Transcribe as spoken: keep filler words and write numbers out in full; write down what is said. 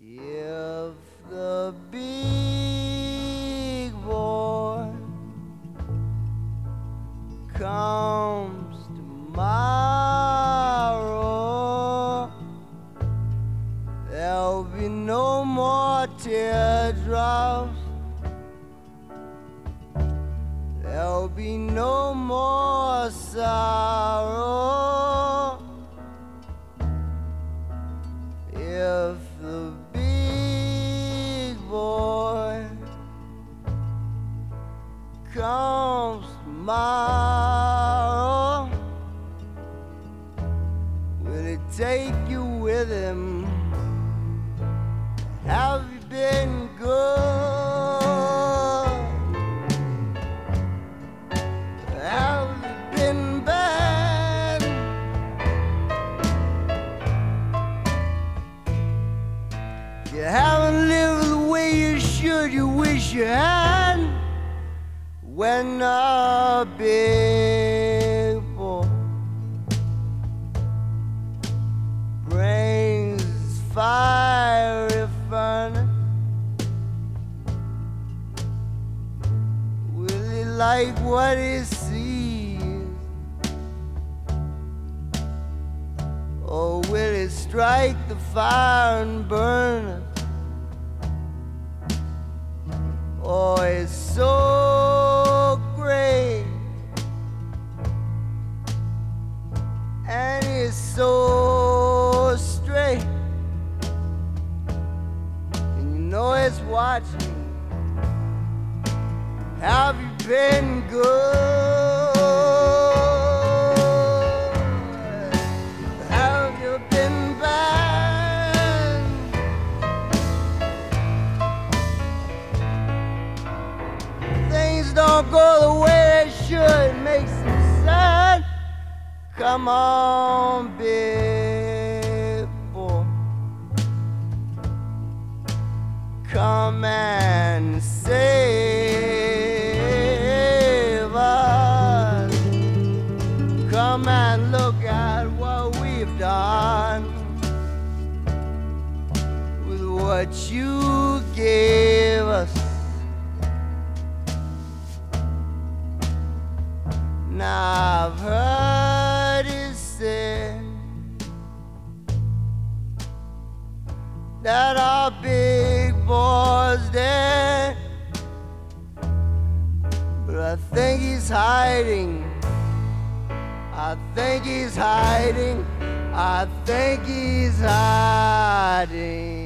If the big boy comes tomorrow, there'll be no more teardrops, there'll be no more sorrow. If the big boy comes tomorrow, will he take you with him? Have you been good? Have you been bad? You haven't lived the way you should, you wish you had. When a big boy brings his fiery furnace, will he like what he sees, or will he strike the fire and burn it? Oh, it's so great, and it's so straight, and you know it's watching. Have you been good? Have you been bad? Things don't go the way they should, it makes them sad. Come on, big boy, come and save us. Come and look at what we've done with what you gave us. Now I've heard it said that our big boy's dead, but I think he's hiding. I think he's hiding. I think he's hiding.